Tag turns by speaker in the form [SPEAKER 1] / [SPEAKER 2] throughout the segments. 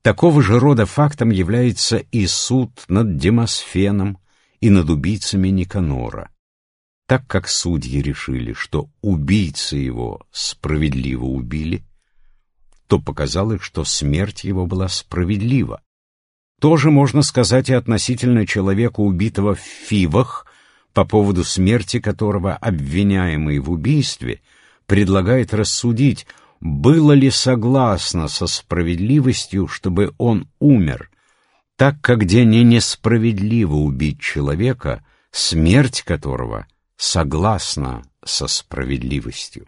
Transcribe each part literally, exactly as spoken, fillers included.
[SPEAKER 1] Такого же рода фактом является и суд над Демосфеном и над убийцами Никанора. Так как судьи решили, что убийцы его справедливо убили, то показалось, что смерть его была справедлива. То же можно сказать и относительно человека, убитого в Фивах, по поводу смерти которого обвиняемый в убийстве предлагает рассудить, было ли согласно со справедливостью, чтобы он умер, так как где не несправедливо убить человека, смерть которого согласна со справедливостью.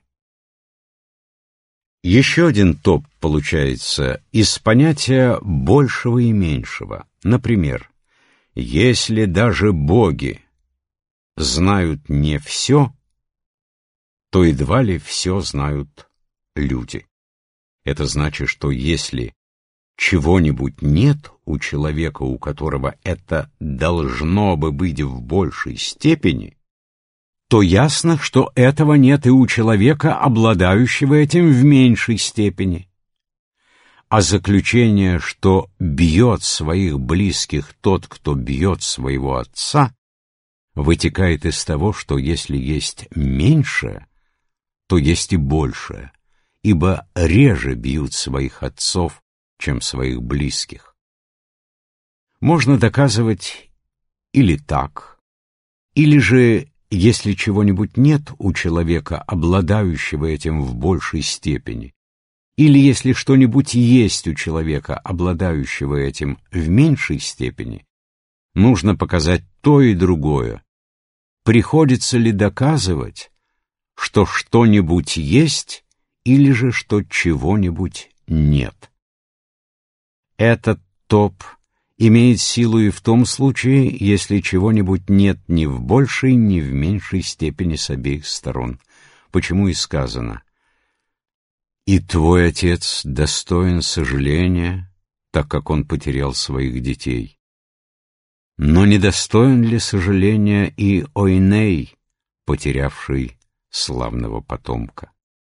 [SPEAKER 1] Еще один топ получается из понятия большего и меньшего. Например, если даже боги знают не все, то едва ли все знают люди. Это значит, что если чего-нибудь нет у человека, у которого это должно бы быть в большей степени, то ясно, что этого нет и у человека, обладающего этим в меньшей степени. А заключение, что бьет своих близких тот, кто бьет своего отца, вытекает из того, что если есть меньшее, то есть и большее, ибо реже бьют своих отцов, чем своих близких. Можно доказывать или так, или же, если чего-нибудь нет у человека, обладающего этим в большей степени, или если что-нибудь есть у человека, обладающего этим в меньшей степени, нужно показать то и другое. Приходится ли доказывать, что что-нибудь есть, или же что чего-нибудь нет? Этот топ имеет силу и в том случае, если чего-нибудь нет ни в большей, ни в меньшей степени с обеих сторон. Почему и сказано: «И твой отец достоин сожаления, так как он потерял своих детей». Но недостоин ли сожаления и Ойней, потерявший славного потомка?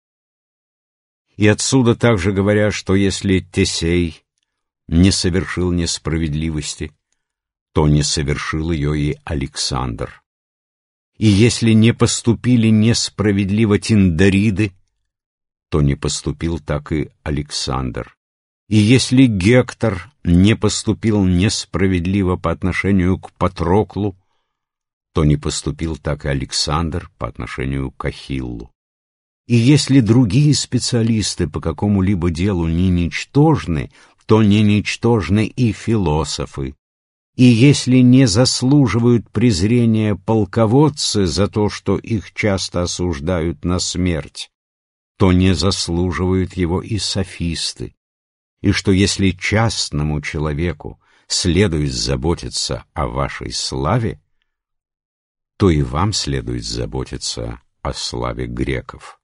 [SPEAKER 1] И отсюда также говорят, что если Тесей не совершил несправедливости, то не совершил ее и Александр. И если не поступили несправедливо Тиндариды, то не поступил так и Александр. И если Гектор не поступил несправедливо по отношению к Патроклу, то не поступил так и Александр по отношению к Ахиллу. И если другие специалисты по какому-либо делу не ничтожны, то не ничтожны и философы. И если не заслуживают презрения полководцы за то, что их часто осуждают на смерть, то не заслуживают его и софисты. И что если частному человеку следует заботиться о вашей славе, то и вам следует заботиться о славе греков.